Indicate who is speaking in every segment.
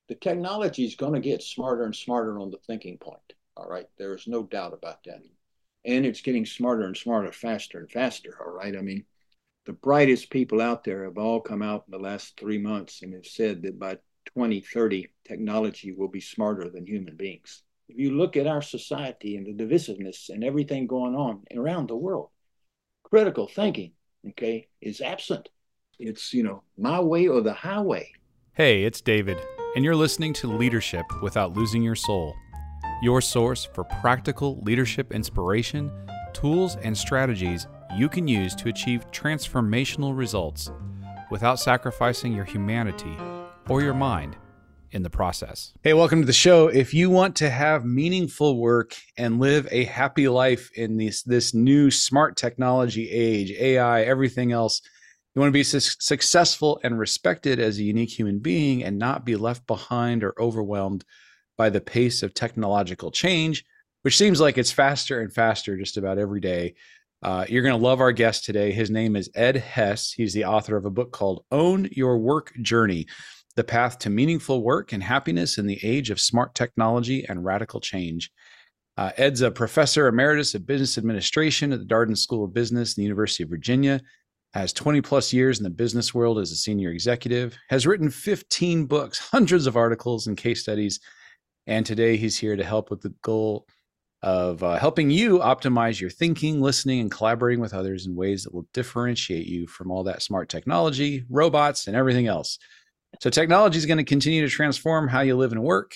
Speaker 1: the technology is going to get smarter and smarter on the thinking point. All right. There is no doubt about that. And it's getting smarter and smarter, faster and faster. All right. I mean, the brightest people out there have all come out in the last 3 months and have said that by 2030, technology will be smarter than human beings. If you look at our society and the divisiveness and everything going on around the world, critical thinking, okay, is absent. It's, my way or the highway.
Speaker 2: Hey, it's David, and you're listening to Leadership Without Losing Your Soul, your source for practical leadership inspiration, tools, and strategies you can use to achieve transformational results without sacrificing your humanity or your mind in the process. Hey, welcome to the show. If you want to have meaningful work and live a happy life in this new smart technology age, AI, everything else, you want to be successful and respected as a unique human being and not be left behind or overwhelmed by the pace of technological change, which seems like it's faster and faster just about every day. You're going to love our guest today. His name is Ed Hess. He's the author of a book called Own Your Work Journey: The Path to Meaningful Work and Happiness in the Age of Smart Technology and Radical Change. Ed's a professor emeritus of business administration at the Darden School of Business in the University of Virginia, has 20 plus years in the business world as a senior executive, has written 15 books, hundreds of articles and case studies, and today he's here to help with the goal of helping you optimize your thinking, listening, and collaborating with others in ways that will differentiate you from all that smart technology, robots, and everything else. So technology is going to continue to transform how you live and work.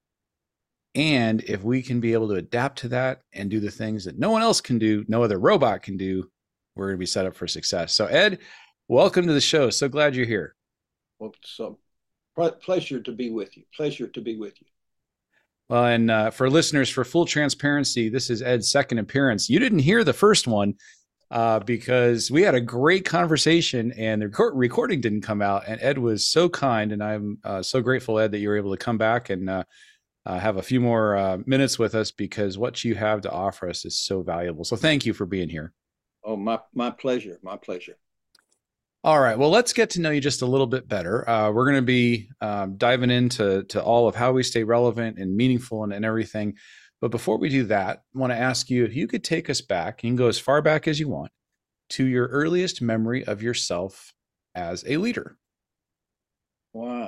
Speaker 2: And if we can be able to adapt to that and do the things that no one else can do, no other robot can do, we're going to be set up for success. So Ed, welcome to the show. So glad you're here.
Speaker 1: Well, so pleasure to be with you. Pleasure to be with you.
Speaker 2: Well, and for listeners, for full transparency, this is Ed's second appearance. You didn't hear the first one because we had a great conversation and the recording didn't come out. And Ed was so kind, and I'm so grateful, Ed, that you were able to come back and have a few more minutes with us, because what you have to offer us is so valuable. So thank you for being here.
Speaker 1: Oh, my pleasure. My pleasure.
Speaker 2: All right. Well, let's get to know you just a little bit better. We're going to be diving into all of how we stay relevant and meaningful and everything. But before we do that, I want to ask you if you could take us back, you can go as far back as you want, to your earliest memory of yourself as a leader.
Speaker 1: Wow.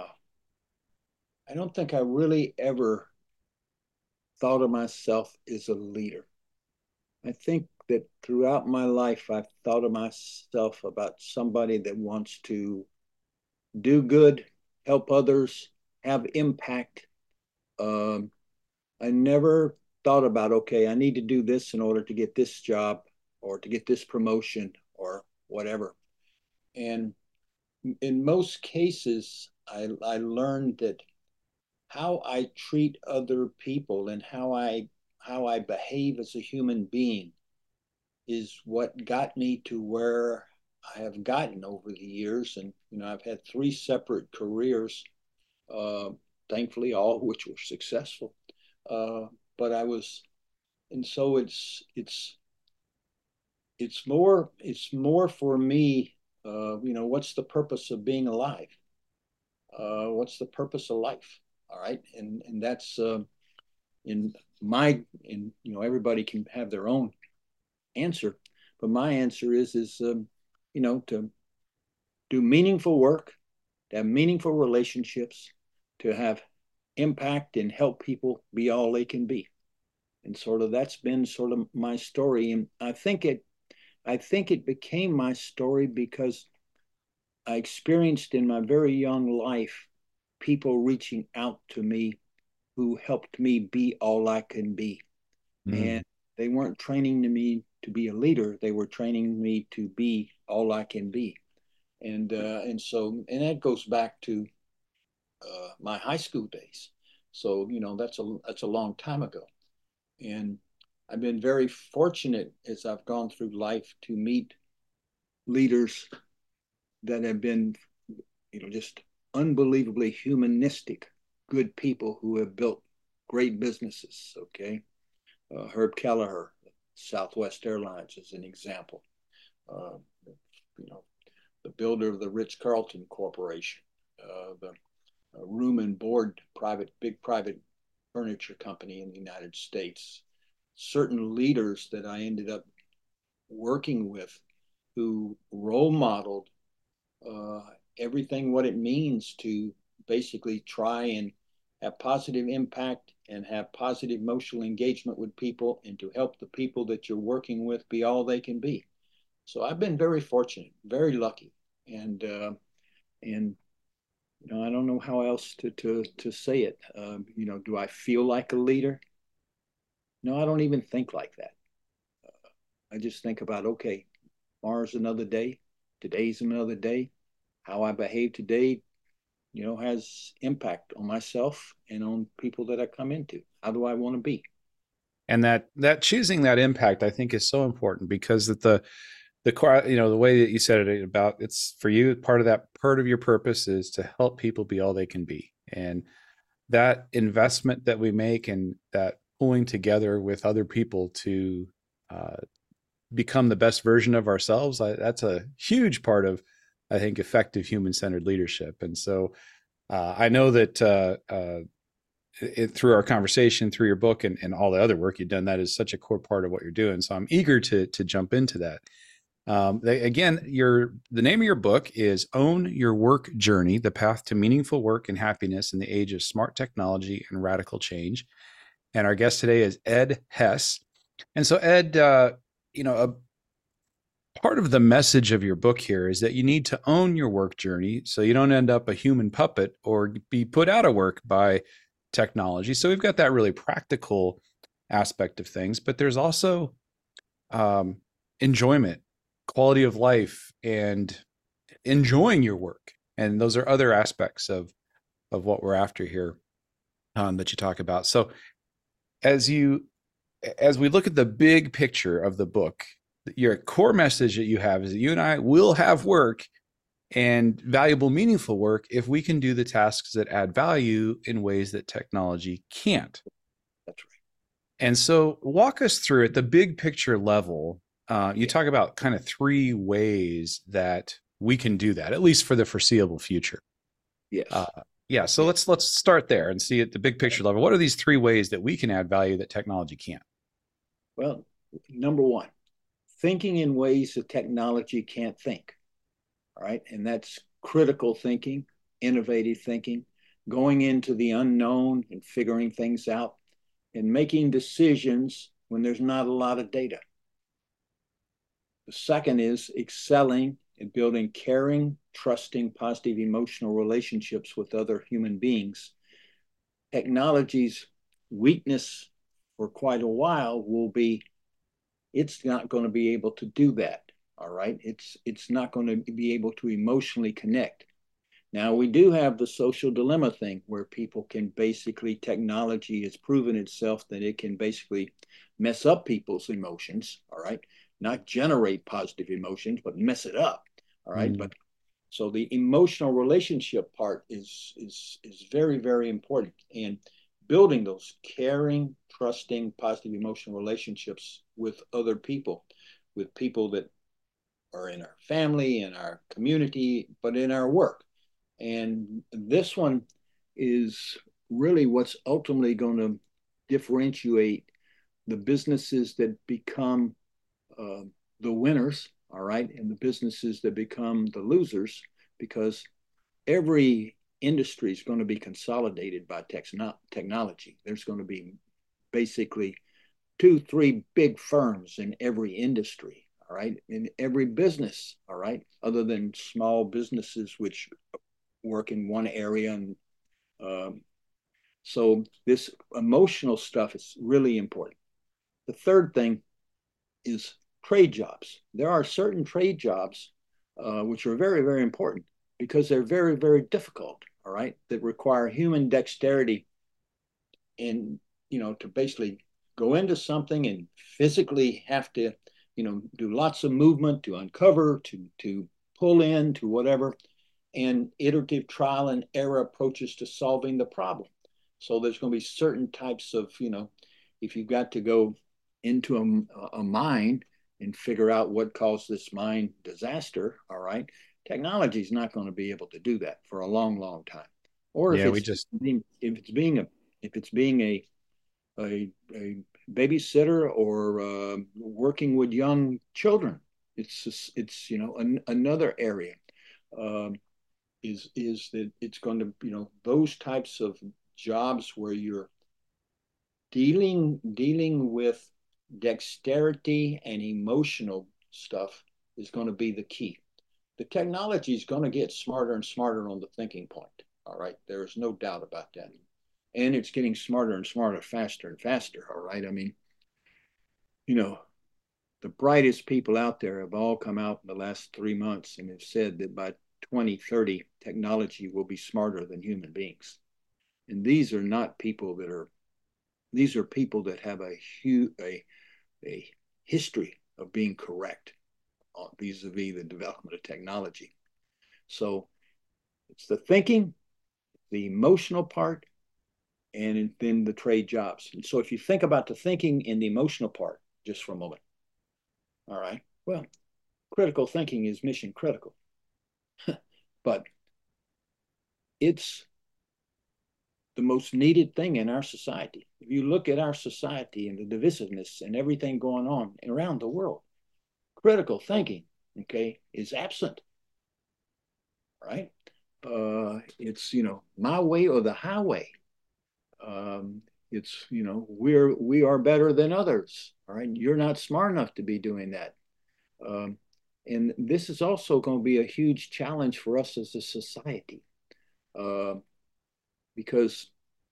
Speaker 1: I don't think I really ever thought of myself as a leader. I think that throughout my life, I've thought of myself about somebody that wants to do good, help others, have impact. Um, I never thought about, okay, I need to do this in order to get this job or to get this promotion or whatever. And in most cases, I learned that how I treat other people and how I behave as a human being is what got me to where I have gotten over the years. And I've had three separate careers, uh, thankfully, all of which were successful. Uh, but I was, and so it's more for me. What's the purpose of being alive? What's the purpose of life? All right, and that's in everybody can have their own answer, but my answer is to do meaningful work, to have meaningful relationships, to have impact and help people be all they can be. And sort of that's been sort of my story. And I think it became my story because I experienced in my very young life people reaching out to me who helped me be all I can be.
Speaker 2: Mm.
Speaker 1: And they weren't training me to be a leader; they were training me to be all I can be. And that goes back to my high school days. So that's a long time ago, and I've been very fortunate as I've gone through life to meet leaders that have been just unbelievably humanistic, good people who have built great businesses. Okay, Herb Kelleher, Southwest Airlines, is an example. Uh, you know, the builder of the Ritz Carlton Corporation, the room and board big private furniture company in the United States. Certain leaders that I ended up working with who role modeled uh, everything what it means to basically try and have positive impact and have positive emotional engagement with people and to help the people that you're working with be all they can be. So I've been very fortunate, very lucky, and I don't know how else to say it. Do I feel like a leader? No, I don't even think like that. I just think about, okay, tomorrow's another day, today's another day. How I behave today, has impact on myself and on people that I come into. How do I want to be?
Speaker 2: And that choosing that impact, I think, is so important because the way that you said it about it's for you, part of your purpose is to help people be all they can be. And that investment that we make and that pulling together with other people to uh, become the best version of ourselves, that's a huge part of, I think, effective human-centered leadership. And so I know that through our conversation, through your book, and all the other work you've done, that is such a core part of what you're doing. So I'm eager to jump into that. Again, the name of your book is Own Your Work Journey, The Path to Meaningful Work and Happiness in the Age of Smart Technology and Radical Change. And our guest today is Ed Hess. And so Ed, a part of the message of your book here is that you need to own your work journey so you don't end up a human puppet or be put out of work by technology. So we've got that really practical aspect of things, but there's also enjoyment, quality of life, and enjoying your work. And those are other aspects of what we're after here that you talk about. So as we look at the big picture of the book, your core message that you have is that you and I will have work and valuable, meaningful work if we can do the tasks that add value in ways that technology can't.
Speaker 1: That's right.
Speaker 2: And so walk us through at the big picture level. You talk about kind of three ways that we can do that, at least for the foreseeable future.
Speaker 1: Yes.
Speaker 2: Yeah. So let's start there and see at the big picture level. What are these three ways that we can add value that technology can't?
Speaker 1: Well, number one, thinking in ways that technology can't think. All right. And that's critical thinking, innovative thinking, going into the unknown and figuring things out and making decisions when there's not a lot of data. The second is excelling in building caring, trusting, positive emotional relationships with other human beings. Technology's weakness for quite a while will be it's not going to be able to do that. All right. It's not going to be able to emotionally connect. Now we do have the social dilemma thing where people can basically technology has proven itself that it can basically mess up people's emotions. All right. Not generate positive emotions, but mess it up. All right. But so the emotional relationship part is very, very important. And building those caring, trusting, positive emotional relationships with other people, with people that are in our family, in our community, but in our work. And this one is really what's ultimately going to differentiate the businesses that become the winners, all right, and the businesses that become the losers, because every industry is going to be consolidated by technology. There's going to be basically 2, 3 big firms in every industry, all right, in every business, all right, other than small businesses which work in one area. And so this emotional stuff is really important. The third thing is trade jobs. There are certain trade jobs which are very, very important because they're very, very difficult, all right, that require human dexterity and, to basically go into something and physically have to, do lots of movement to uncover, to pull in, to whatever, and iterative trial and error approaches to solving the problem. So there's going to be certain types of, if you've got to go into a mine and figure out what caused this mine disaster, all right, technology is not going to be able to do that for a long, long time. or
Speaker 2: Yeah, we just
Speaker 1: if it's being a babysitter or working with young children. It's another area um, is that it's going to those types of jobs where you're dealing with dexterity and emotional stuff is going to be the key. The technology is going to get smarter and smarter on the thinking point. All right, there is no doubt about that, and it's getting smarter and smarter, faster and faster. All right, I mean, you know, the brightest people out there have all come out in the last 3 months and have said that by 2030, technology will be smarter than human beings. And these are people that have a history of being correct vis-a-vis the development of technology. So it's the thinking, the emotional part, and then the trade jobs. And so if you think about the thinking and the emotional part just for a moment, all right, well, critical thinking is mission critical, but it's the most needed thing in our society. If you look at our society and the divisiveness and everything going on around the world, critical thinking, okay, is absent, right? It's my way or the highway. It's we are better than others. All right, you're not smart enough to be doing that. Um, and this is also going to be a huge challenge for us as a society uh, because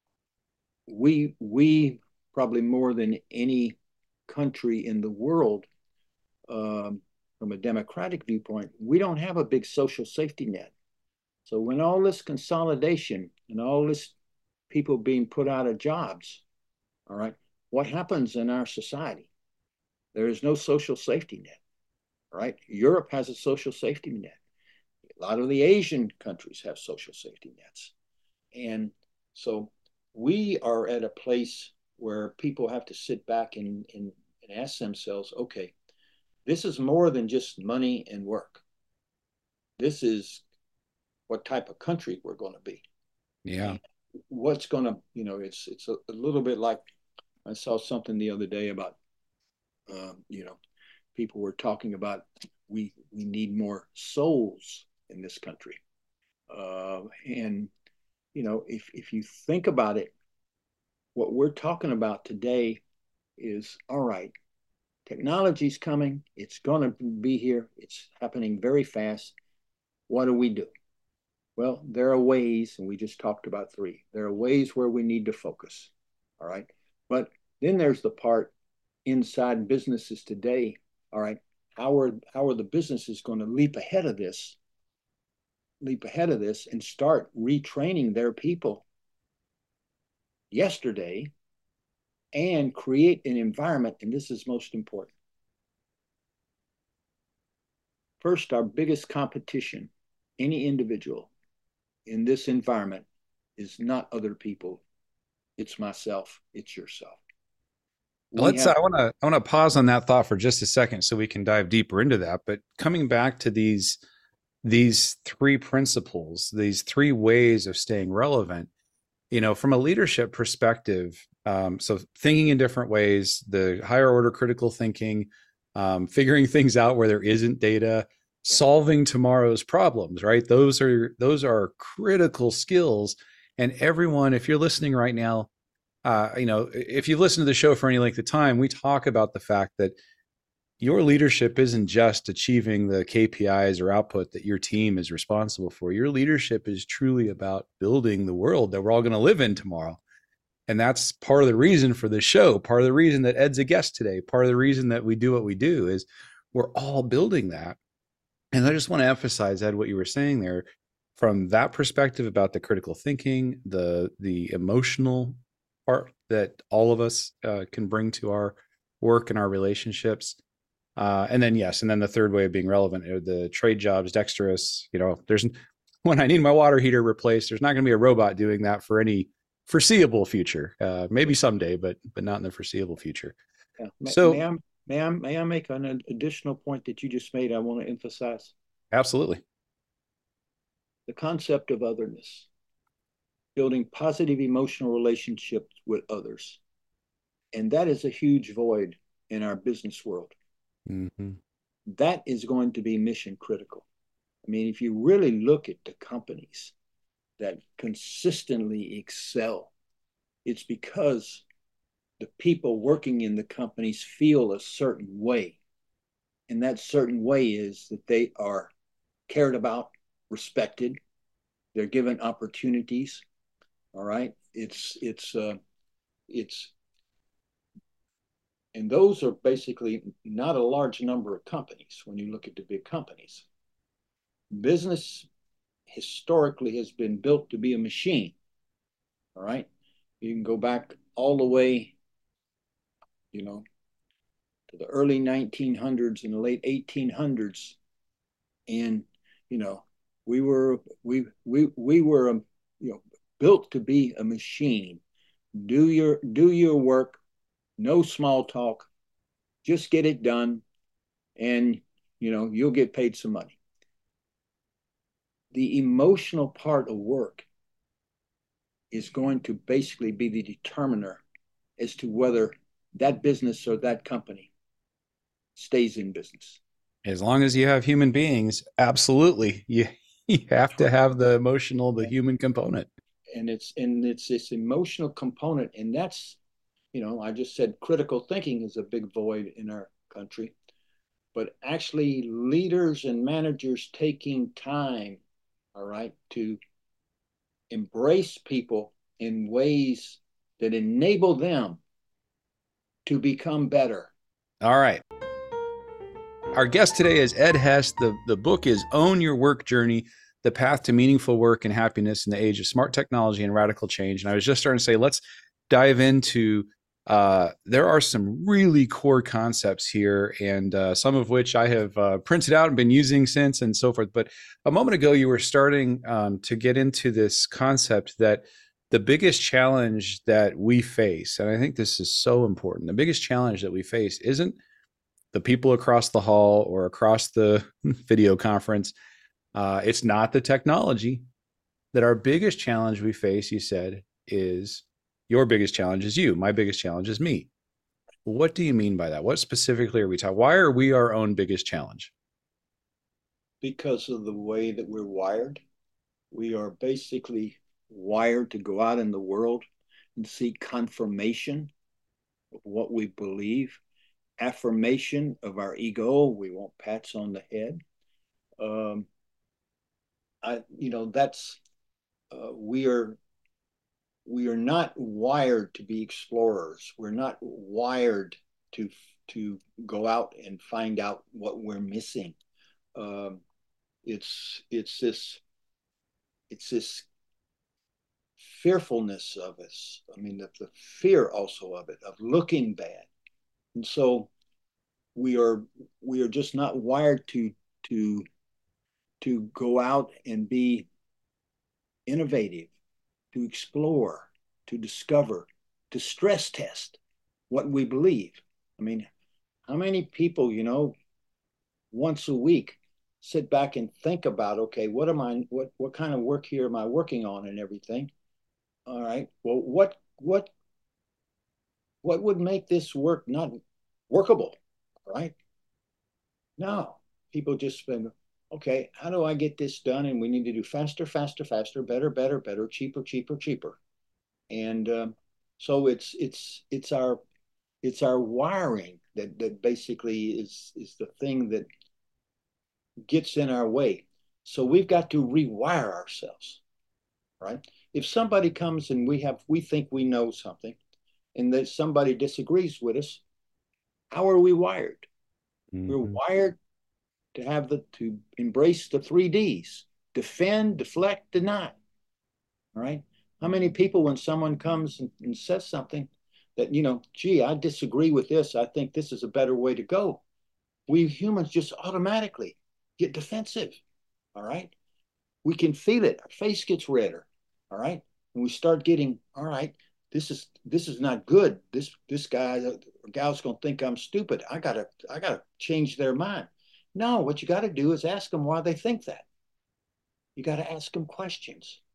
Speaker 1: we probably more than any country in the world, from a democratic viewpoint, we don't have a big social safety net. So when all this consolidation and all this people being put out of jobs, all right, what happens in our society? There is no social safety net, right? Europe has a social safety net. A lot of the Asian countries have social safety nets. And so we are at a place where people have to sit back and ask themselves, okay, this is more than just money and work. This is what type of country we're going to be.
Speaker 2: yeah.
Speaker 1: And what's going to, it's a little bit like I saw something the other day about, you know, people were talking about we need more souls in this country. And if you think about it, what we're talking about today is all right. Technology's coming. It's going to be here. It's happening very fast. What do we do? Well, there are ways, and we just talked about three. There are ways where we need to focus. All right. But then there's the part inside businesses today. All right. How are the businesses going to leap ahead of this and start retraining their people yesterday and create an environment? And this is most important. First, our biggest competition, any individual in this environment, is not other people. It's myself. It's yourself. We
Speaker 2: Let's
Speaker 1: have,
Speaker 2: I want to pause on that thought for just a second so we can dive deeper into that. But coming back to these three principles, these three ways of staying relevant, from a leadership perspective, so thinking in different ways, the higher order critical thinking, figuring things out where there isn't data,
Speaker 1: yeah,
Speaker 2: solving tomorrow's problems, right? Those are critical skills. And everyone, if you're listening right now, if you've listened to the show for any length of time, we talk about the fact that your leadership isn't just achieving the KPIs or output that your team is responsible for. Your leadership is truly about building the world that we're all going to live in tomorrow. And that's part of the reason for the show. Part of the reason that Ed's a guest today, part of the reason that we do what we do is we're all building that. And I just want to emphasize, Ed, what you were saying there from that perspective about the critical thinking, the emotional part that all of us can bring to our work and our relationships. And then, yes. And then the third way of being relevant are the trade jobs, dexterous, there's when I need my water heater replaced, there's not going to be a robot doing that for any foreseeable future. Maybe someday, but not in the foreseeable future.
Speaker 1: yeah.
Speaker 2: So
Speaker 1: May I make an additional point that you just made? I want to emphasize
Speaker 2: absolutely.
Speaker 1: the concept of otherness. building positive emotional relationships with others. And that is a huge void in our business world.
Speaker 2: Mm-hmm.
Speaker 1: That is going to be mission critical. I mean, if you really look at the companies that consistently excel, it's because the people working in the companies feel a certain way. And that certain way is that they are cared about, respected, they're given opportunities. All right. It's, and those are basically not a large number of companies when you look at the big companies. Business historically has been built to be a machine. All right. You can go back all the way, you know, to the early 1900s and the late 1800s. And, you know, we were, built to be a machine. Do your work, no small talk, just get it done, and you'll get paid some money. The emotional part of work is going to basically be the determiner as to whether that business or that company stays in business.
Speaker 2: As long as you have human beings, absolutely. You have to have the emotional, the human component.
Speaker 1: And it's this emotional component, and that's, I just said critical thinking is a big void in our country, but actually leaders and managers taking time, all right, to embrace people in ways that enable them to become better.
Speaker 2: All right. Our guest today is Ed Hess. The book is Own Your Work Journey, The Path to Meaningful Work and Happiness in the Age of Smart Technology and Radical Change. And I was just starting to say, let's dive into, there are some really core concepts here, and some of which I have printed out and been using since and so forth. But a moment ago, you were starting to get into this concept that the biggest challenge that we face, and I think this is so important, the biggest challenge that we face isn't the people across the hall or across the video conference. It's not the technology. That our biggest challenge we face, you said, is your biggest challenge is you. My biggest challenge is me. What do you mean by that? What specifically are we talking? Why are we our own biggest challenge?
Speaker 1: Because of the way that we're wired. We are basically wired to go out in the world and seek confirmation of what we believe, affirmation of our ego. We want pats on the head. Um, that's we are not wired to be explorers. We're not wired to to go out and find out what we're missing. Um, it's this fearfulness of us. I mean, the fear also of it, of looking bad. And so we are we are just not wired to to go out and be innovative, to explore, to discover, to stress test what we believe. I mean, how many people, once a week sit back and think about, okay, what kind of work here am I working on and everything? All right. Well, what would make this work not workable? Right? No. People just spend, okay, how do I get this done? And we need to do faster, faster, faster, better, better, better, cheaper, cheaper, cheaper. And so it's our wiring that basically is the thing that gets in our way. So we've got to rewire ourselves, right? If somebody comes and we think we know something, and that somebody disagrees with us, how are we wired? We're
Speaker 2: Mm-hmm.
Speaker 1: wired to embrace the 3Ds: defend, deflect, deny. All right. How many people, when someone comes and says something that, gee, I disagree with this, I think this is a better way to go, we humans just automatically get defensive. All right. We can feel it. Our face gets redder. All right. And we start getting, all right, this is not good. This guy or gal's gonna think I'm stupid. I gotta change their mind. No, what you got to do is ask them why they think that. You got to ask them questions.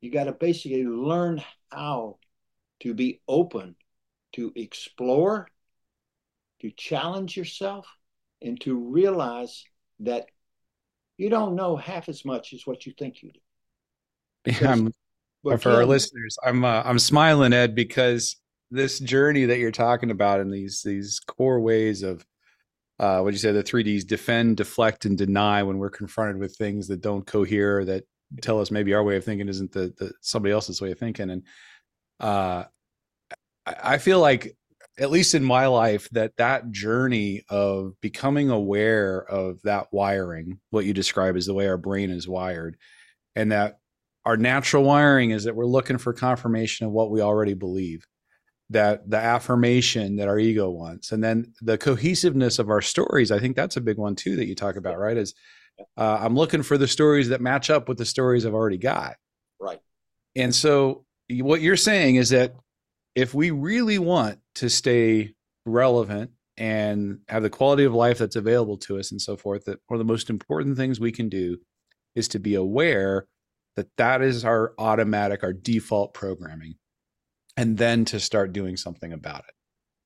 Speaker 1: You got to basically learn how to be open to explore, to challenge yourself, and to realize that you don't know half as much as what you think you do.
Speaker 2: Yeah,
Speaker 1: Because
Speaker 2: for our
Speaker 1: again,
Speaker 2: listeners, I'm smiling, Ed, because this journey that you're talking about and these core ways of what you say, the three Ds: defend, deflect, and deny, when we're confronted with things that don't cohere, that tell us maybe our way of thinking isn't the somebody else's way of thinking. And uh, I feel like, at least in my life, that journey of becoming aware of that wiring, what you describe as the way our brain is wired, and that our natural wiring is that we're looking for confirmation of what we already believe, that the affirmation that our ego wants, and then the cohesiveness of our stories. I think that's a big one too that you talk about, right? Is I'm looking for the stories that match up with the stories I've already got.
Speaker 1: right.
Speaker 2: And so what you're saying is that if we really want to stay relevant and have the quality of life that's available to us and so forth, that one of the most important things we can do is to be aware that that is our automatic, our default programming, and then to start doing something about it.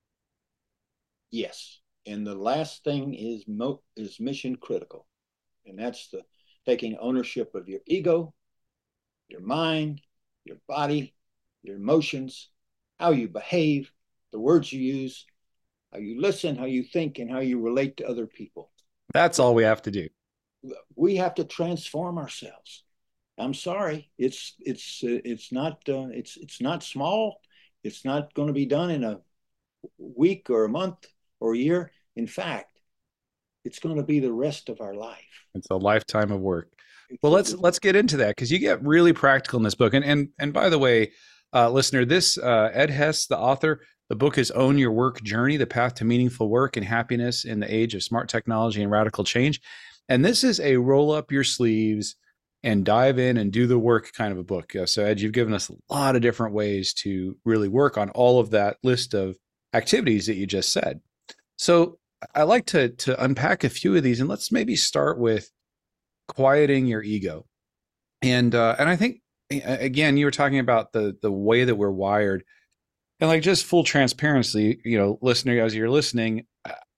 Speaker 1: Yes. And the last thing is mission critical. And that's the taking ownership of your ego, your mind, your body, your emotions, how you behave, the words you use, how you listen, how you think, and how you relate to other people.
Speaker 2: That's all we have to do.
Speaker 1: We have to transform ourselves. I'm sorry, it's not small. It's not going to be done in a week or a month or a year. In fact, it's going to be the rest of our life.
Speaker 2: It's a lifetime of work. Well,
Speaker 1: It's a,
Speaker 2: let's get into that, because you get really practical in this book. And by the way, listener, this Ed Hess, the author, the book is Own Your Work Journey: The Path to Meaningful Work and Happiness in the Age of Smart Technology and Radical Change. And this is a roll up your sleeves and dive in and do the work kind of a book. So Ed, you've given us a lot of different ways to really work on all of that list of activities that you just said. So I like to unpack a few of these, and let's maybe start with quieting your ego. And I think, again, you were talking about the way that we're wired, and like, just full transparency, listener, as you're listening,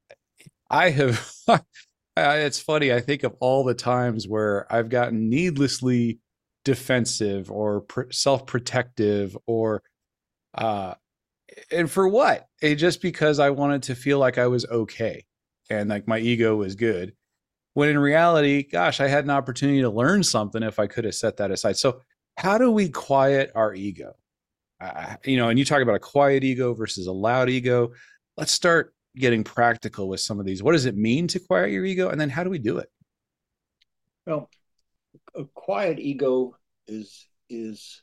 Speaker 2: I have. It's funny. I think of all the times where I've gotten needlessly defensive or self-protective, or uh, and for what? Just because I wanted to feel like I was okay and like my ego was good. When in reality, gosh, I had an opportunity to learn something if I could have set that aside. So, how do we quiet our ego? And you talk about a quiet ego versus a loud ego. Let's start getting practical with some of these. What does it mean to quiet your ego? And then how do we do it?
Speaker 1: well, a quiet ego is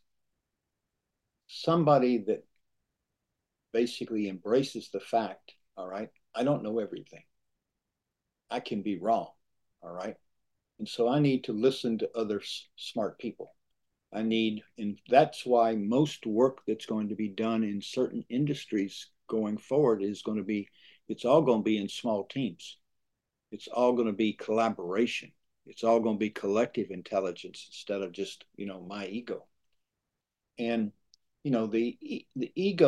Speaker 1: somebody that basically embraces the fact, all right, I don't know everything. I can be wrong, all right? And so I need to listen to other smart people. And that's why most work that's going to be done in certain industries going forward is going to be, it's all going to be in small teams. It's all going to be collaboration. It's all going to be collective intelligence instead of just, my ego. And, the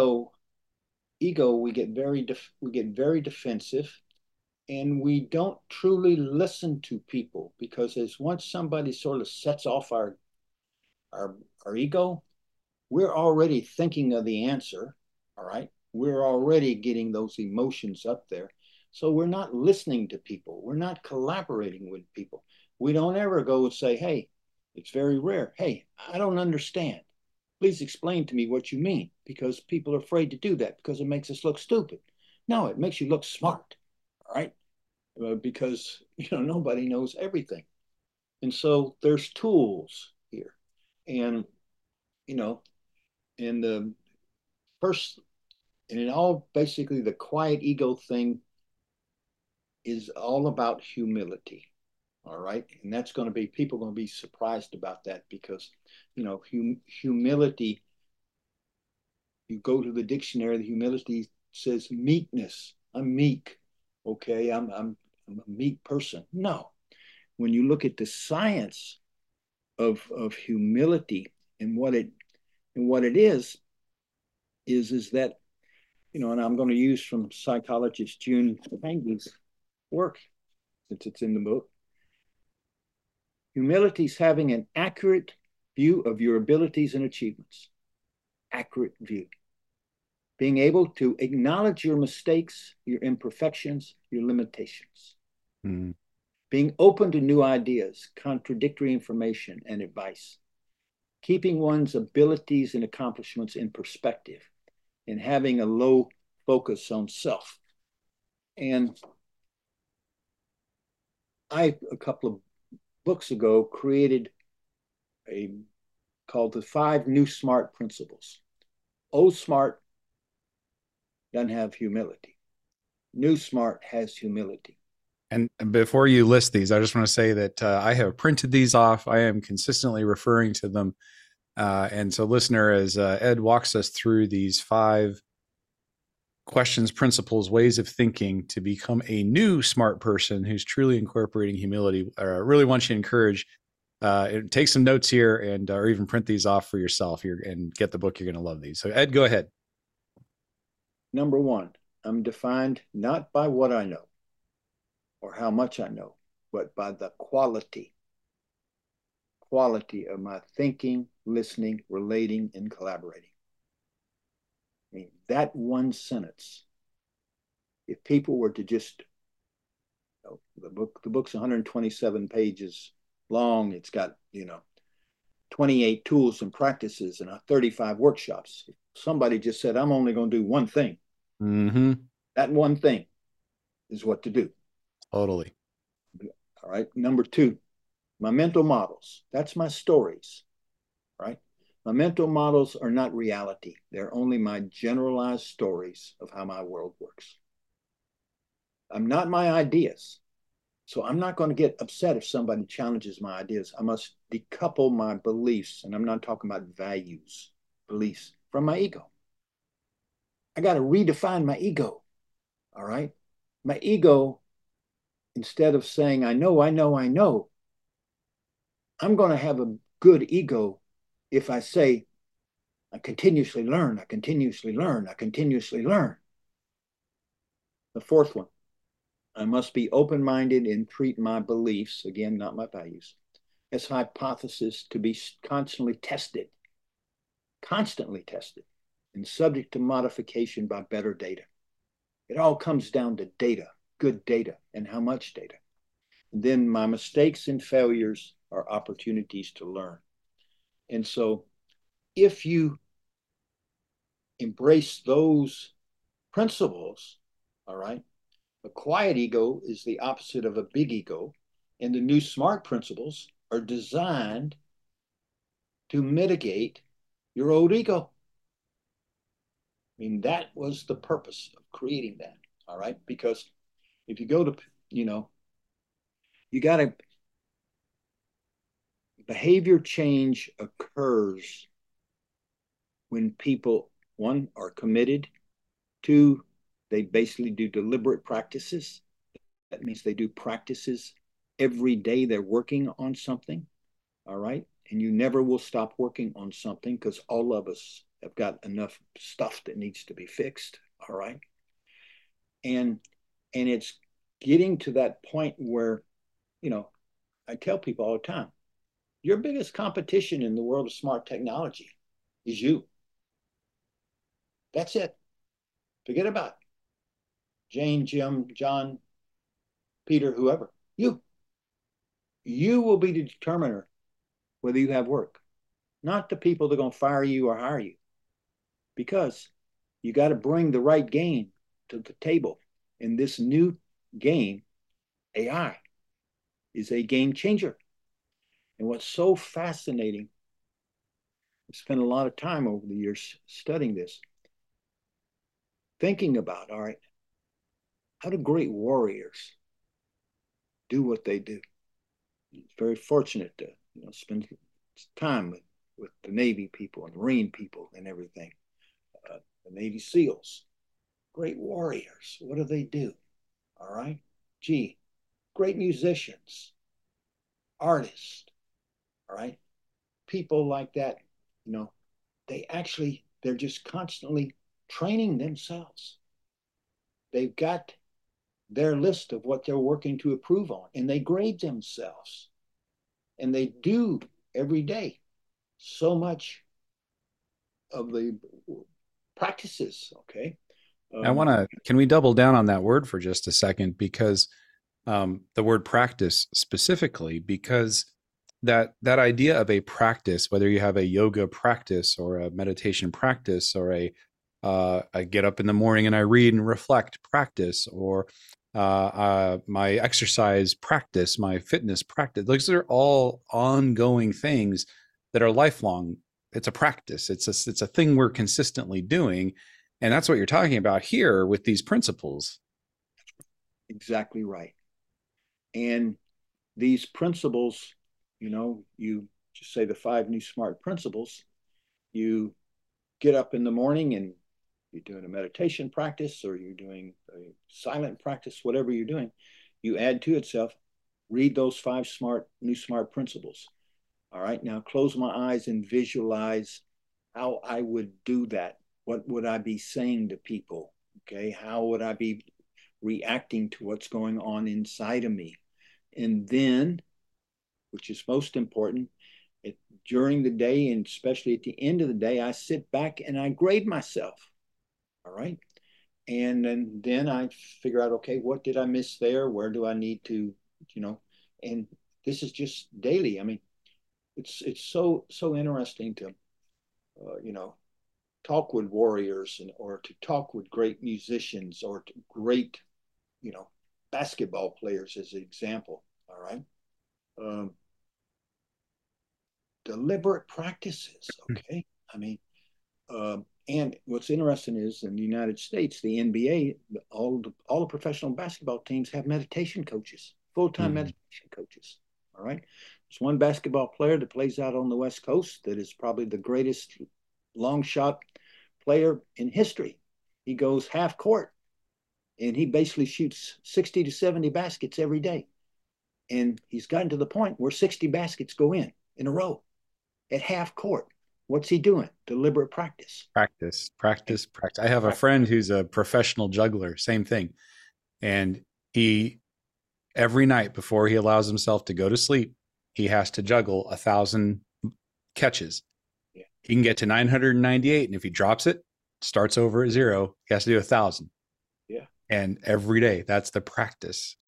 Speaker 1: ego, we get very defensive, and we don't truly listen to people, because as once somebody sort of sets off our our ego, we're already thinking of the answer. All right, we're already getting those emotions up there, so we're not listening to people, we're not collaborating with people. We don't ever go and say, hey, it's very rare, hey, I don't understand, please explain to me what you mean, because people are afraid to do that because it makes us look stupid. No, it makes you look smart. All right, because nobody knows everything, and so there's tools here. And you know and the first, and in all, basically the quiet ego thing is all about humility. All right, and that's going to be, people going to be surprised about that, because humility, you go to the dictionary, the humility says meekness. I'm meek. Okay, I'm a meek person. No, when you look at the science of humility, And what it is that, and I'm going to use from psychologist June Hange's work, since it's in the book. Humility is having an accurate view of your abilities and achievements. Accurate view. Being able to acknowledge your mistakes, your imperfections, your limitations.
Speaker 2: Mm.
Speaker 1: Being open to new ideas, contradictory information, and advice. Keeping one's abilities and accomplishments in perspective, and having a low focus on self. And I, a couple of books ago, created called the 5 New Smart Principles. Old Smart doesn't have humility. New Smart has humility.
Speaker 2: And before you list these, I just want to say that I have printed these off. I am consistently referring to them. And so, listener, as Ed walks us through these 5 questions, principles, ways of thinking to become a new smart person who's truly incorporating humility, I really want you to encourage, take some notes here and or even print these off for yourself here and get the book. You're going to love these. So, Ed, go ahead.
Speaker 1: Number 1, I'm defined not by what I know or how much I know, but by the quality of my thinking, listening, relating, and collaborating. I mean, that one sentence, if people were to just, the book's 127 pages long. It's got, 28 tools and practices and 35 workshops. If somebody just said, I'm only going to do one thing.
Speaker 2: Mm-hmm.
Speaker 1: That one thing is what to do.
Speaker 2: Totally.
Speaker 1: All right. Number 2, my mental models. That's my stories, right? My mental models are not reality. They're only my generalized stories of how my world works. I'm not my ideas. So I'm not going to get upset if somebody challenges my ideas. I must decouple my beliefs, and I'm not talking about values, beliefs, from my ego. I got to redefine my ego. All right. My ego, instead of saying, I know, I'm going to have a good ego if I say, I continuously learn, I continuously learn, I continuously learn. The 4th one, I must be open-minded and treat my beliefs, again, not my values, as hypotheses to be constantly tested, and subject to modification by better data. It all comes down to data, good data, and how much data. And then my mistakes and failures are opportunities to learn. And so if you embrace those principles, all right, a quiet ego is the opposite of a big ego, and the new smart principles are designed to mitigate your old ego. I mean, that was the purpose of creating that, all right? Because if you go to, you got to, behavior change occurs when people, 1, are committed, 2, they basically do deliberate practices. That means they do practices every day. They're working on something, all right? And you never will stop working on something because all of us have got enough stuff that needs to be fixed, all right? And it's getting to that point where, I tell people all the time, your biggest competition in the world of smart technology is you. That's it. Forget about Jane, Jim, John, Peter, whoever. You will be the determiner whether you have work, not the people that are going to fire you or hire you, because you got to bring the right game to the table. In this new game, AI is a game changer. And what's so fascinating, I've spent a lot of time over the years studying this, thinking about, all right, how do great warriors do what they do? It's very fortunate to spend time with the Navy people and Marine people and everything. The Navy SEALs, great warriors. What do they do? All right. Gee, great musicians, artists. All right. People like that you know, they're just constantly training themselves. They've got their list of what they're working to improve on, and they grade themselves, and they do every day so much of the practices. Okay.
Speaker 2: Can we double down on that word for just a second? Because the word practice specifically, because that idea of a practice, whether you have a yoga practice or a meditation practice or I get up in the morning and I read and reflect practice, or my exercise practice, my fitness practice. Those are all ongoing things that are lifelong. It's a practice. It's a thing we're consistently doing, and that's what you're talking about here with these principles.
Speaker 1: Exactly right. And these principles, you just say the five new smart principles. You get up in the morning and you're doing a meditation practice or you're doing a silent practice, whatever you're doing, you add to itself, read those five new smart principles. All right, now close my eyes and visualize how I would do that. What would I be saying to people? Okay, how would I be reacting to what's going on inside of me? And then, which is most important, during the day and especially at the end of the day, I sit back and I grade myself. All right. And then I figure out, okay, what did I miss there? Where do I need to, and this is just daily. I mean, it's so interesting to, talk with warriors or to talk with great musicians or to great, you know, basketball players as an example. All right. Um, Deliberate practices. Okay. I mean, and what's interesting is in the United States, the NBA, all the professional basketball teams have meditation coaches, full-time
Speaker 2: Mm-hmm.
Speaker 1: meditation coaches. All right. There's one basketball player that plays out on the West Coast that is probably the greatest long shot player in history. He goes half court and he basically shoots 60 to 70 baskets every day. And he's gotten to the point where 60 baskets go in a row at half court. What's he doing? Deliberate practice.
Speaker 2: Practice. I have a friend who's a professional juggler, same thing. And he, every night before he allows himself to go to sleep, he has to juggle 1,000 catches.
Speaker 1: Yeah.
Speaker 2: He can get to 998. And if he drops it, starts over at zero, he has to do 1,000.
Speaker 1: Yeah.
Speaker 2: And every day, that's the practice.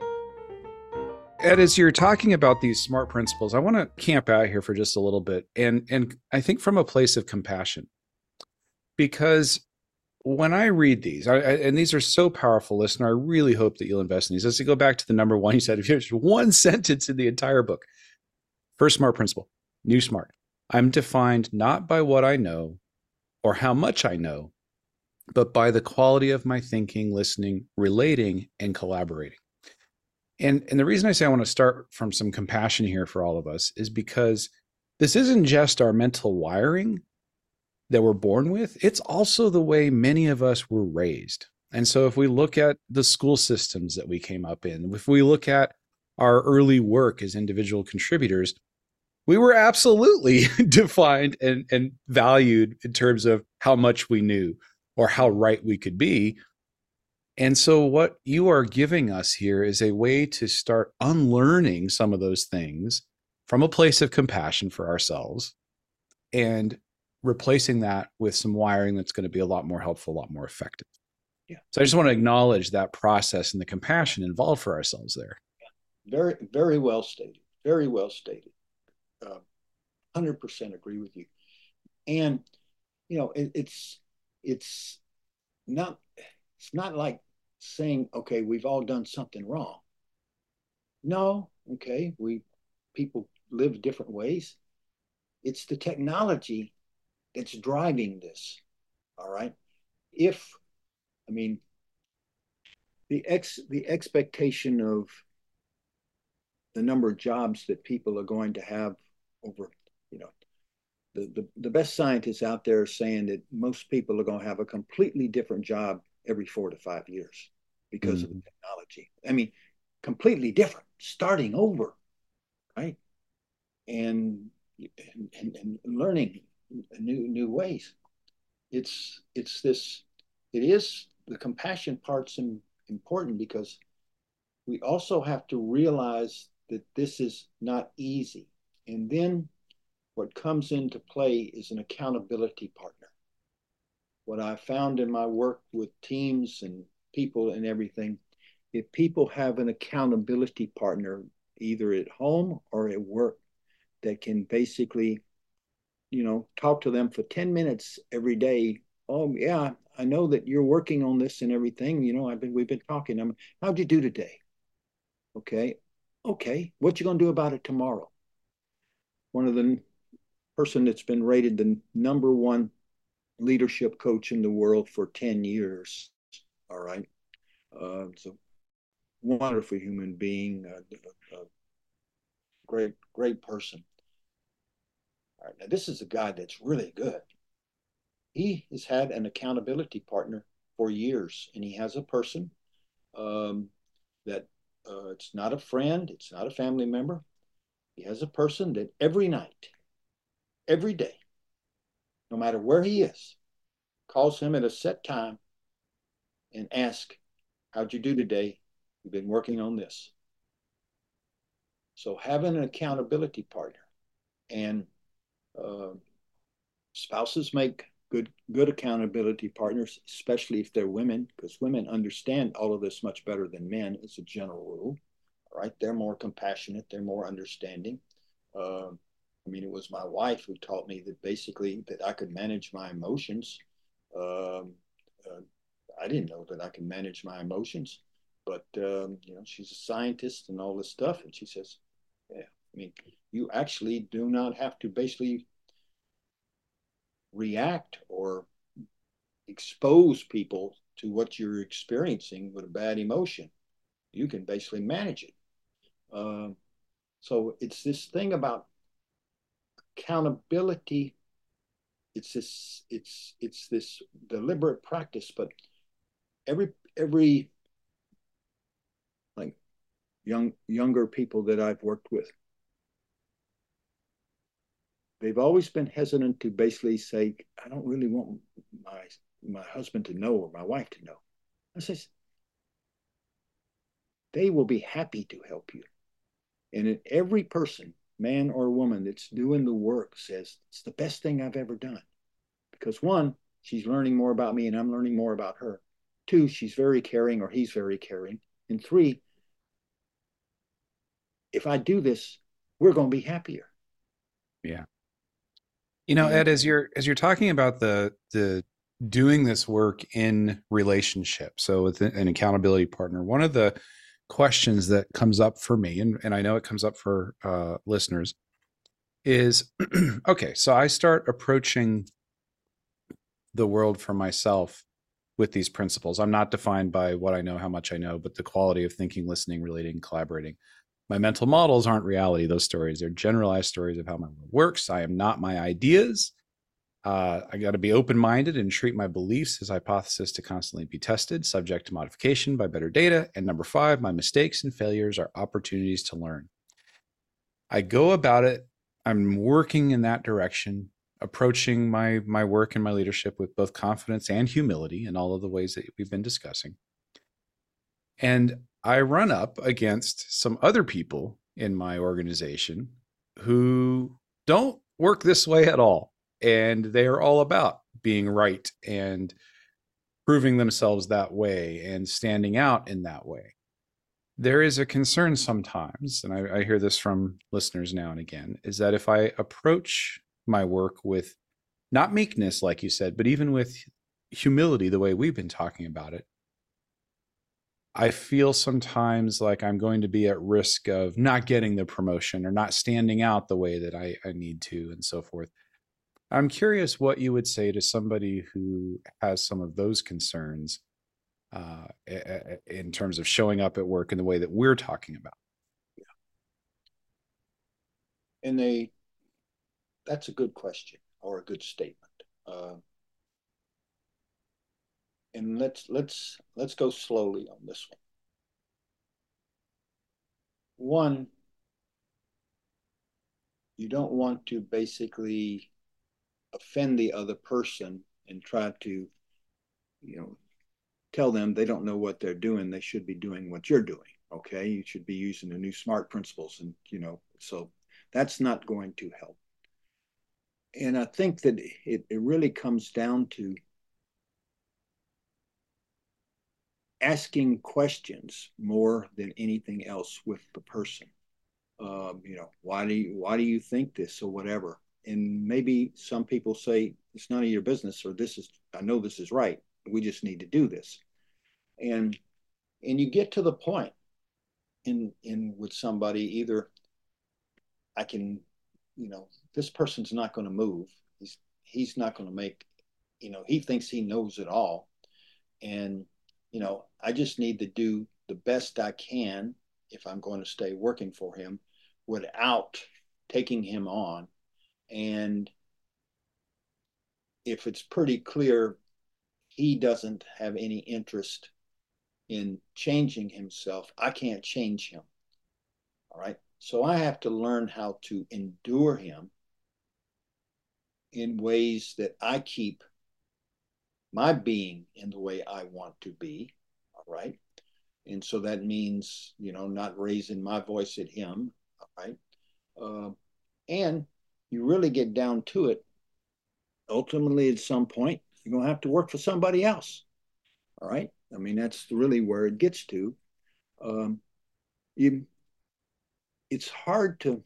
Speaker 2: Ed, as you're talking about these smart principles, I want to camp out here for just a little bit. And I think from a place of compassion, because when I read these, and these are so powerful, listener, I really hope that you'll invest in these. Let's go back to the number one. You said, if there's one sentence in the entire book, first smart principle, new smart. I'm defined not by what I know or how much I know, but by the quality of my thinking, listening, relating, and collaborating. And the reason I say I want to start from some compassion here for all of us is because this isn't just our mental wiring that we're born with, it's also the way many of us were raised. And so if we look at the school systems that we came up in, if we look at our early work as individual contributors, we were absolutely defined and valued in terms of how much we knew or how right we could be. And so what you are giving us here is a way to start unlearning some of those things from a place of compassion for ourselves and replacing that with some wiring that's going to be a lot more helpful, a lot more effective.
Speaker 1: Yeah.
Speaker 2: So I just want to acknowledge that process and the compassion involved for ourselves there.
Speaker 1: Very, very well stated. Very well stated. 100% agree with you. And, it's not like saying, okay, we've all done something wrong. No, okay, people live different ways. It's the technology that's driving this. All right. If I mean the expectation of the number of jobs that people are going to have over, the best scientists out there are saying that most people are going to have a completely different job every 4 to 5 years because of the technology. I mean, completely different, starting over, right? And learning new ways. It's this. It is the compassion part's important because we also have to realize that this is not easy. And then what comes into play is an accountability partner. What I found in my work with teams and people and everything, if people have an accountability partner, either at home or at work, that can basically, talk to them for 10 minutes every day. Oh, yeah, I know that you're working on this and everything. We've been talking. How'd you do today? Okay. Okay. What you going to do about it tomorrow? One of the person that's been rated the number one leadership coach in the world for 10 years. All right. It's a wonderful human being, a great person. All right. Now, this is a guy that's really good. He has had an accountability partner for years, and he has a person that it's not a friend, it's not a family member. He has a person that every night, every day, no matter where he is, calls him at a set time and asks, how'd you do today? You've been working on this. So having an accountability partner, and uh, spouses make good accountability partners, especially if they're women, because women understand all of this much better than men as a general rule. All right, they're more compassionate, they're more understanding. It was my wife who taught me that basically that I could manage my emotions. Um, uh, I didn't know that I could manage my emotions, but she's a scientist and all this stuff, and she says, "Yeah, you actually do not have to basically react or expose people to what you're experiencing with a bad emotion. You can basically manage it." Um, so it's this thing about accountability. It's this deliberate practice, but every like younger people that I've worked with, they've always been hesitant to basically say, I don't really want my husband to know or my wife to know. I says, they will be happy to help you. And every person, man or woman, that's doing the work says it's the best thing I've ever done. Because one, she's learning more about me and I'm learning more about her. Two, she's very caring or he's very caring. And three, if I do this, we're going to be happier.
Speaker 2: Yeah. Ed,
Speaker 1: And
Speaker 2: as you're talking about the doing this work in relationship, so with an accountability partner, one of the questions that comes up for me, and I know it comes up for listeners, is okay, so I start approaching the world for myself with these principles. I'm not defined by what I know, how much I know, but the quality of thinking, listening, relating, collaborating. My mental models aren't reality, those stories. They're generalized stories of how my world works. I am not my ideas. I got to be open minded and treat my beliefs as hypotheses to constantly be tested, subject to modification by better data. And number five, my mistakes and failures are opportunities to learn. I go about it, I'm working in that direction, approaching my work and my leadership with both confidence and humility in all of the ways that we've been discussing. And I run up against some other people in my organization who don't work this way at all. And they are all about being right and proving themselves that way and standing out in that way. There is a concern sometimes, and I hear this from listeners now and again, is that if I approach my work with not meekness, like you said, but even with humility, the way we've been talking about it, I feel sometimes like I'm going to be at risk of not getting the promotion or not standing out the way that I need to, and so forth. I'm curious what you would say to somebody who has some of those concerns in terms of showing up at work in the way that we're talking about.
Speaker 1: and that's a good question or a good statement. Uh, and let's go slowly on this one. One, you don't want to basically offend the other person and try to, tell them they don't know what they're doing. They should be doing what you're doing. Okay. You should be using the new SMART principles. And, so that's not going to help. And I think that it really comes down to asking questions more than anything else with the person. Why do you think this or whatever? And maybe some people say it's none of your business, or I know this is right. We just need to do this. And you get to the point in with somebody, either I can, this person's not going to move. He's not going to make, he thinks he knows it all. And, I just need to do the best I can if I'm going to stay working for him without taking him on. And if it's pretty clear he doesn't have any interest in changing himself, I can't change him. All right. So I have to learn how to endure him in ways that I keep my being in the way I want to be. All right. And so that means, not raising my voice at him. All right. And you really get down to it. Ultimately, at some point, you're going to have to work for somebody else. All right. I mean, that's really where it gets to. It's hard to,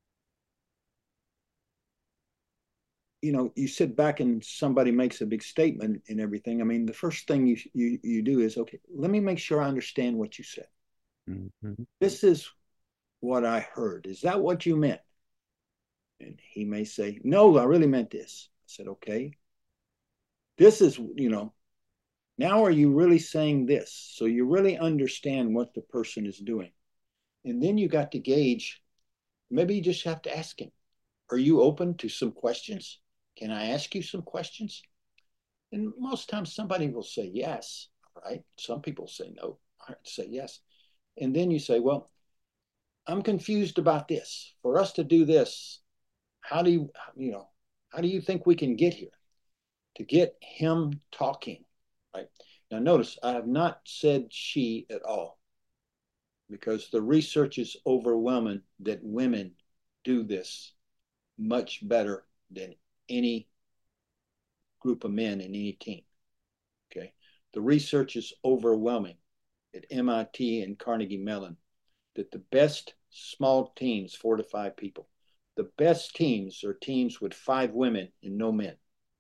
Speaker 1: you sit back and somebody makes a big statement and everything. I mean, the first thing you do is, okay, let me make sure I understand what you said. Mm-hmm. This is what I heard. Is that what you meant? And he may say, no, I really meant this. I said, okay. This is, now are you really saying this? So you really understand what the person is doing. And then you got to gauge, maybe you just have to ask him, are you open to some questions? Can I ask you some questions? And most times somebody will say yes, right? Some people say no, say yes. And then you say, well, I'm confused about this. For us to do this, how do you think we can get here? To get him talking, right? Now notice, I have not said she at all, because the research is overwhelming that women do this much better than any group of men in any team. Okay. The research is overwhelming at MIT and Carnegie Mellon that the best small teams, 4 to 5 people, the best teams are teams with 5 women and no men.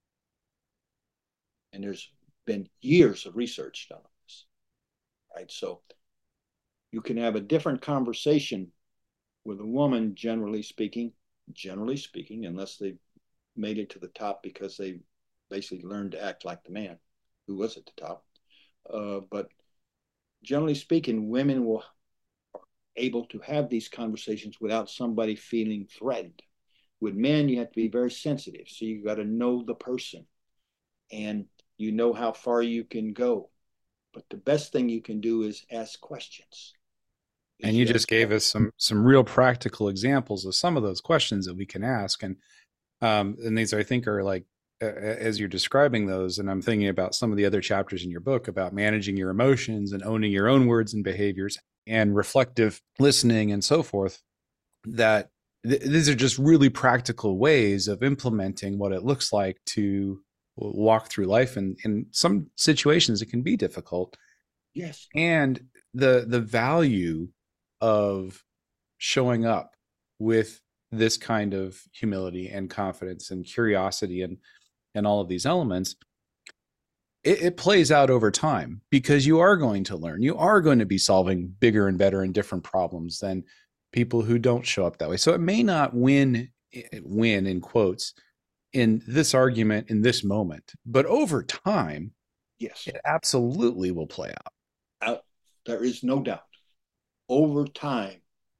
Speaker 1: And there's been years of research done on this, right? So you can have a different conversation with a woman, generally speaking, unless they made it to the top because they basically learned to act like the man who was at the top. But generally speaking, women are able to have these conversations without somebody feeling threatened. With men, you have to be very sensitive. So you got to know the person, and you know how far you can go. But the best thing you can do is ask questions.
Speaker 2: And you just gave us some real practical examples of some of those questions that we can ask. And these, I think, are like, as you're describing those, and I'm thinking about some of the other chapters in your book about managing your emotions and owning your own words and behaviors and reflective listening and so forth, that these are just really practical ways of implementing what it looks like to walk through life. And in some situations, it can be difficult.
Speaker 1: Yes.
Speaker 2: And the value of showing up with this kind of humility and confidence and curiosity and all of these elements, it plays out over time, because you are going to learn. You are going to be solving bigger and better and different problems than people who don't show up that way. So it may not win in quotes in this argument in this moment, but over time,
Speaker 1: yes,
Speaker 2: it absolutely will play out.
Speaker 1: There is no doubt. Over time,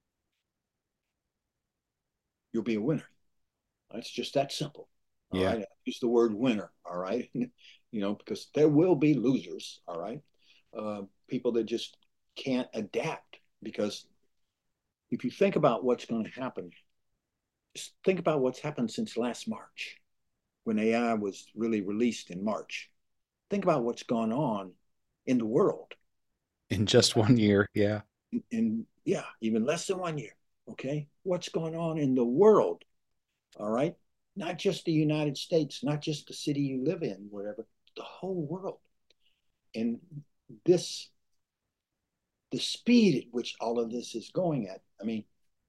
Speaker 1: you'll be a winner. It's just that simple. All right. I use the word winner. All right. Because there will be losers. All right. People that just can't adapt. Because if you think about what's going to happen, just think about what's happened since last March. when AI was really released in March. Think about what's gone on in the world
Speaker 2: In just 1 year. Yeah.
Speaker 1: in yeah, even less than 1 year. Okay, what's going on in the world? All right, not just the United States, not just the city you live in, whatever, the whole world. And this, the speed at which all of this is going at. I mean,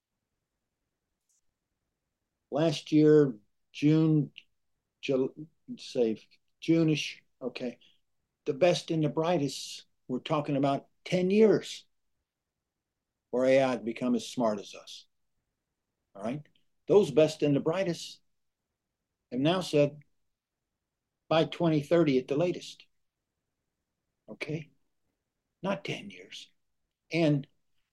Speaker 1: last year, June, say June-ish, okay, the best and the brightest, we're talking about 10 years for AI to become as smart as us. All right. Those best and the brightest have now said by 2030 at the latest. Okay. Not 10 years. And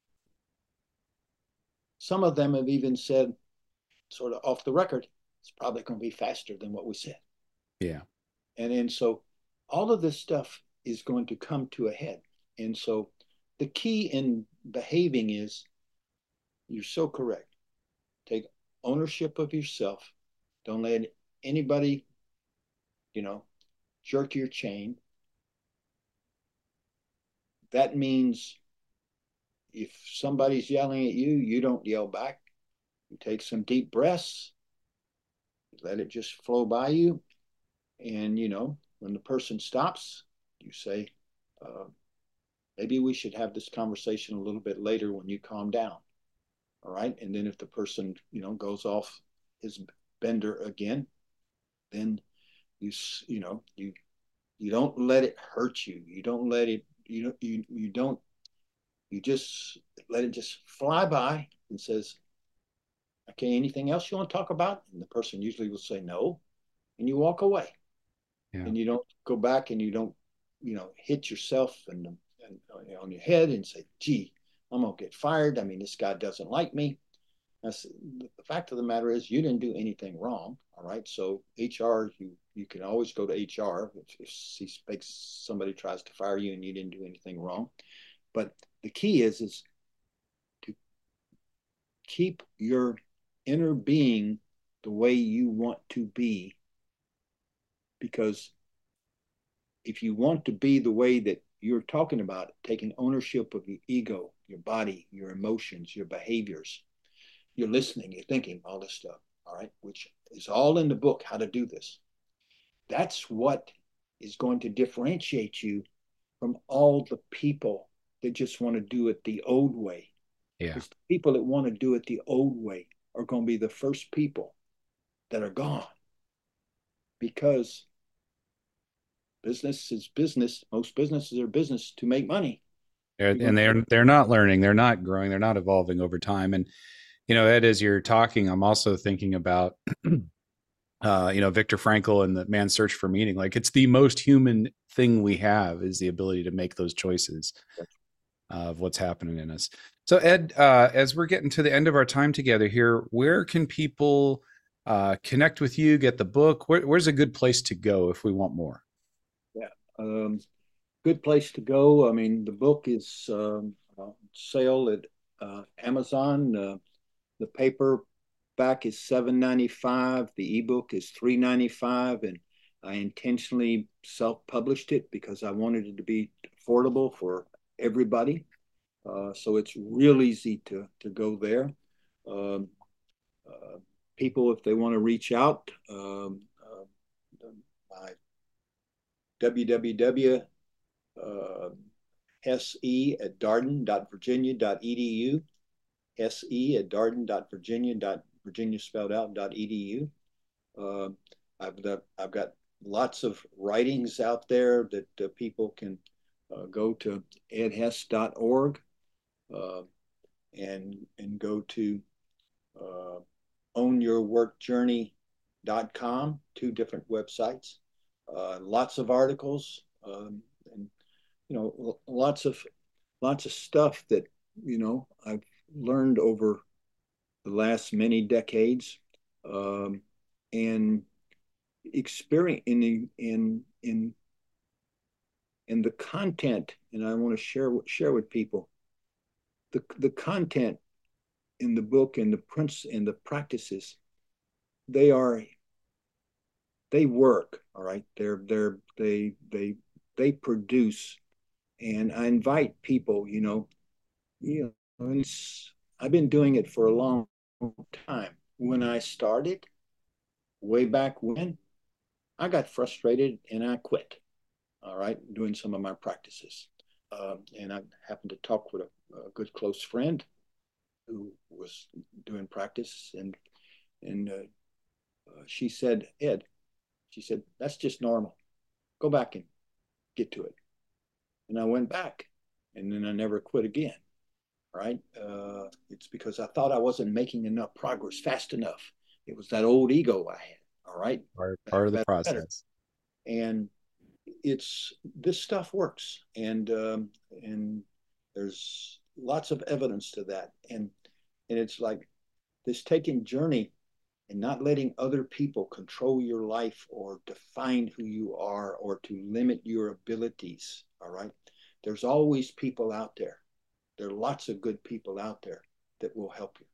Speaker 1: some of them have even said, sort of off the record, it's probably going to be faster than what we said.
Speaker 2: Yeah.
Speaker 1: And so all of this stuff is going to come to a head. And so the key in behaving is you're so correct. Take ownership of yourself. Don't let anybody, you know, jerk your chain. That means if somebody's yelling at you, you don't yell back. You take some deep breaths, let it just flow by you. And, when the person stops, you say, uh, maybe we should have this conversation a little bit later when you calm down. All right. And then if the person, goes off his bender again, then you don't let it hurt you. You don't let it, you don't, you just let it just fly by and says, okay, anything else you want to talk about? And the person usually will say no. And you walk away.
Speaker 2: Yeah.
Speaker 1: And you don't go back and you don't, hit yourself and on your head and say, gee, I'm going to get fired. I mean, this guy doesn't like me. That's, the fact of the matter is you didn't do anything wrong. All right. So HR, you can always go to HR if somebody tries to fire you and you didn't do anything wrong. But the key is to keep your inner being the way you want to be. Because if you want to be the way that you're talking about, taking ownership of your ego, your body, your emotions, your behaviors, you're listening, you're thinking, all this stuff, all right, which is all in the book, How to Do This. That's what is going to differentiate you from all the people that just want to do it the old way.
Speaker 2: Yeah.
Speaker 1: Because the people that want to do it the old way are going to be the first people that are gone. Because business is business. Most businesses are business to make money.
Speaker 2: They're not learning, they're not growing, they're not evolving over time. And Ed, as you're talking, I'm also thinking about Viktor Frankl and the Man's Search for Meaning. Like, it's the most human thing we have is the ability to make those choices of what's happening in us. So Ed, as we're getting to the end of our time together here, where can people connect with you, get the book? Where's a good place to go if we want more?
Speaker 1: Yeah. Good place to go. I mean, the book is sale at Amazon. The paperback is $7.95. The ebook is $3.95, and I intentionally self-published it because I wanted it to be affordable for everybody. So it's real easy to go there. Um, People, if they want to reach out, my www se at darden.virginia.edu, se at darden.virginia spelled out .edu. I've got lots of writings out there that people can go to edhess.org and go to ownyourworkjourney.com, two different websites. Lots of articles, and lots of stuff that I've learned over the last many decades, and experience in the content. And I want to share with people the content in the book and the practices. They are they work. All right. They produce. And I invite people, and I've been doing it for a long time. When I started way back when, I got frustrated and I quit. All right, doing some of my practices. And I happened to talk with a good close friend who was doing practice, and she said, Ed, she said, that's just normal. Go back and get to it. And I went back, and then I never quit again. Right? It's because I thought I wasn't making enough progress fast enough. It was that old ego I had. All right,
Speaker 2: Part of the
Speaker 1: better, better.
Speaker 2: process.
Speaker 1: And it's this stuff works, and there's lots of evidence to that, and it's like this taking journey and not letting other people control your life or define who you are or to limit your abilities. All right, there's always people out there. There are lots of good people out there that will help you.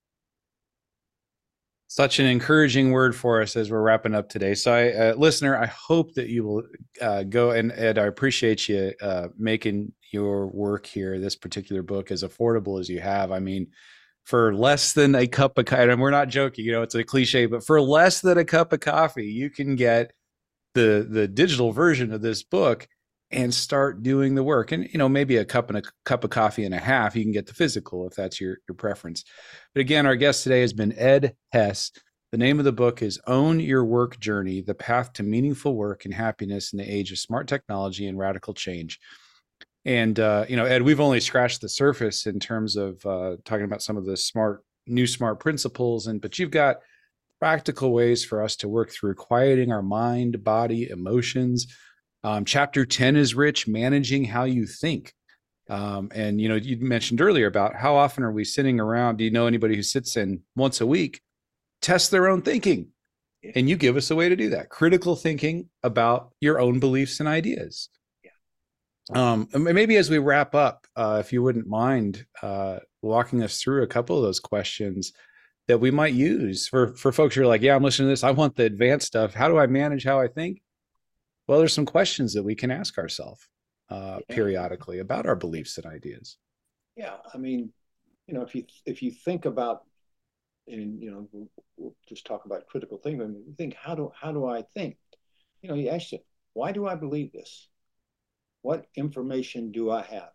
Speaker 2: Such an encouraging word for us as we're wrapping up today. So, listener, I hope that you will go and Ed, I appreciate you making your work here, this particular book, as affordable as you have. I mean, for less than a cup of coffee, and we're not joking, it's a cliche, but for less than a cup of coffee, you can get the digital version of this book and start doing the work. And maybe a cup of coffee and a half, you can get the physical if that's your preference. But again, our guest today has been Ed Hess. The name of the book is Own Your Work Journey: The Path to Meaningful Work and Happiness in the Age of Smart Technology and Radical Change. And Ed, we've only scratched the surface in terms of talking about some of the new smart principles, but you've got practical ways for us to work through quieting our mind, body, emotions. Chapter 10 is rich, managing how you think. And you mentioned earlier about how often are we sitting around? Do you know anybody who sits in once a week, tests their own thinking?
Speaker 1: Yeah.
Speaker 2: And you give us a way to do that. Critical thinking about your own beliefs and ideas. Yeah. Maybe as we wrap up, if you wouldn't mind walking us through a couple of those questions that we might use for folks who are like, yeah, I'm listening to this. I want the advanced stuff. How do I manage how I think? Well, there's some questions that we can ask ourselves periodically about our beliefs and ideas.
Speaker 1: Yeah, I mean, if you think about, and we'll just talk about critical thinking. I mean, you think, how do I think? You ask it, why do I believe this? What information do I have?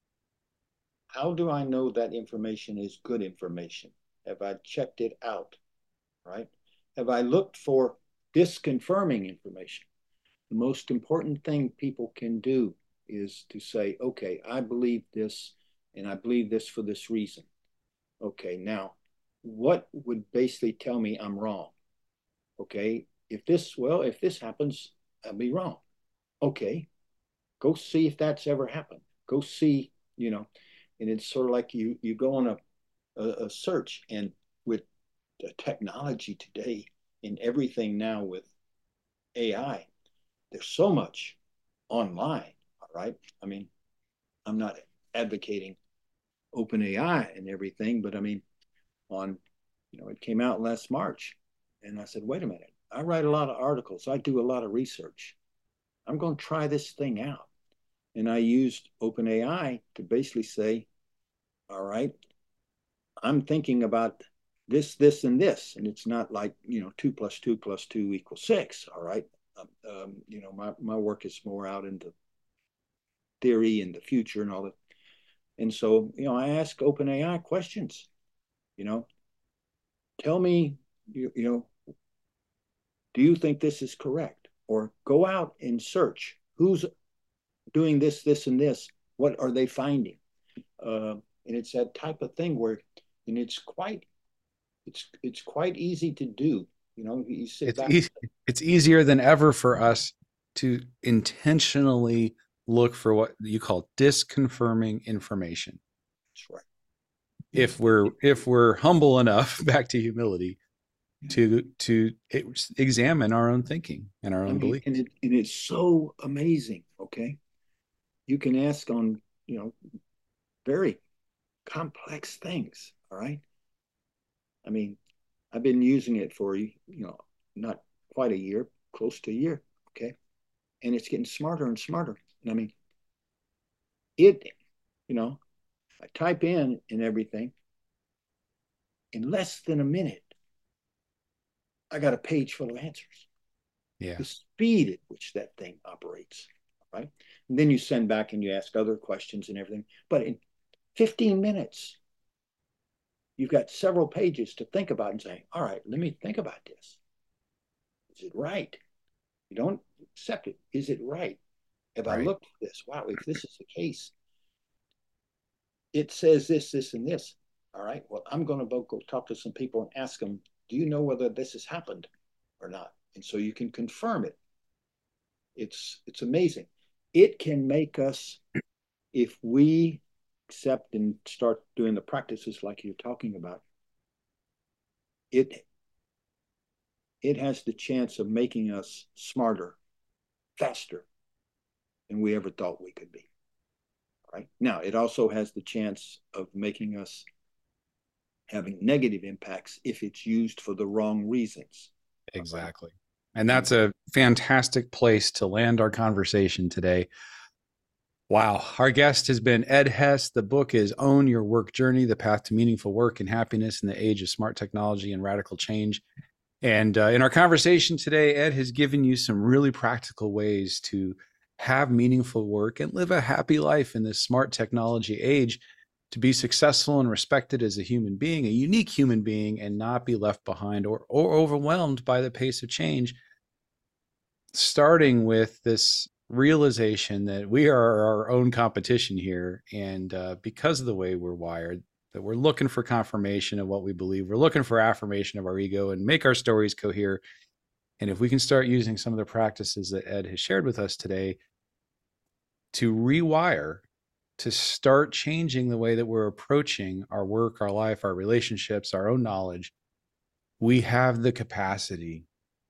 Speaker 1: How do I know that information is good information? Have I checked it out? Right? Have I looked for disconfirming information? The most important thing people can do is to say, okay, I believe this, and I believe this for this reason. Okay, now, what would basically tell me I'm wrong? Okay, if this happens, I'll be wrong. Okay, go see if that's ever happened. Go see, and it's sort of like you go on a search, and with the technology today and everything now with AI, there's so much online. All right. I mean, I'm not advocating open AI and everything, but I mean, it came out last March, and I said, wait a minute, I write a lot of articles, I do a lot of research. I'm going to try this thing out. And I used OpenAI to basically say, all right, I'm thinking about this, and this. And it's not like, 2 + 2 + 2 = 6. All right. My work is more out into theory and the future and all that. And so, I ask OpenAI questions, tell me, do you think this is correct? Or go out and search who's doing this, and this. What are they finding? And it's that type of thing where, and it's quite easy to do. You sit back.
Speaker 2: It's easier than ever for us to intentionally look for what you call disconfirming information.
Speaker 1: That's right.
Speaker 2: If we're humble enough, back to humility, to examine our own thinking and our own beliefs.
Speaker 1: And it's so amazing. Okay, you can ask on very complex things. All right. I mean, I've been using it for not quite a year, close to a year. Okay. And it's getting smarter and smarter. And I mean, it, I type in and everything. In less than a minute, I got a page full of answers.
Speaker 2: Yeah.
Speaker 1: The speed at which that thing operates, right? And then you send back and you ask other questions and everything. But in 15 minutes, you've got several pages to think about and say, all right, let me think about this. Is it right? You don't accept it. Is it right? Have I looked at this? Wow, if this is the case, it says this, this, and this. All right, well, I'm going to go talk to some people and ask them, do you know whether this has happened or not? And so you can confirm it. It's amazing. It can make us, if we accept and start doing the practices like you're talking about, it has the chance of making us smarter, faster than we ever thought we could be. Right? Now, it also has the chance of making us having negative impacts if it's used for the wrong reasons.
Speaker 2: Exactly. And that's a fantastic place to land our conversation today. Wow. Our guest has been Ed Hess. The book is Own Your Work Journey, The Path to Meaningful Work and Happiness in the Age of Smart Technology and Radical Change. And in our conversation today, Ed has given you some really practical ways to have meaningful work and live a happy life in this smart technology age, to be successful and respected as a human being, a unique human being, and not be left behind or overwhelmed by the pace of change. Starting with this realization that we are our own competition here. And because of the way we're wired, that we're looking for confirmation of what we believe. We're looking for affirmation of our ego and make our stories cohere. And if we can start using some of the practices that Ed has shared with us today to rewire, to start changing the way that we're approaching our work, our life, our relationships, our own knowledge, we have the capacity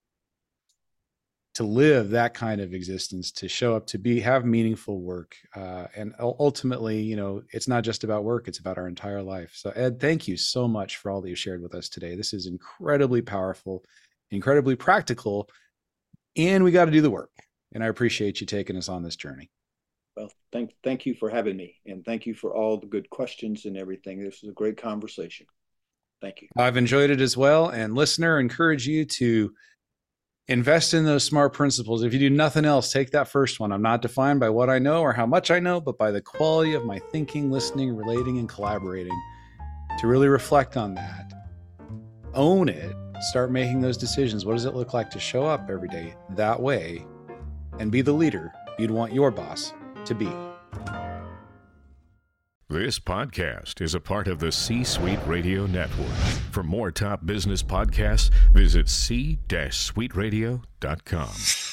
Speaker 2: to live that kind of existence, to show up, to have meaningful work. And ultimately, it's not just about work, it's about our entire life. So Ed, thank you so much for all that you shared with us today. This is incredibly powerful, incredibly practical, and we got to do the work. And I appreciate you taking us on this journey.
Speaker 1: Well, thank you for having me, and thank you for all the good questions and everything. This was a great conversation. Thank you.
Speaker 2: I've enjoyed it as well. And listener, I encourage you to invest in those SMART principles. If you do nothing else, take that first one. I'm not defined by what I know or how much I know, but by the quality of my thinking, listening, relating, and collaborating. To really reflect on that, own it, start making those decisions. What does it look like to show up every day that way and be the leader you'd want your boss to be?
Speaker 3: This podcast is a part of the C-Suite Radio Network. For more top business podcasts, visit c-suiteradio.com.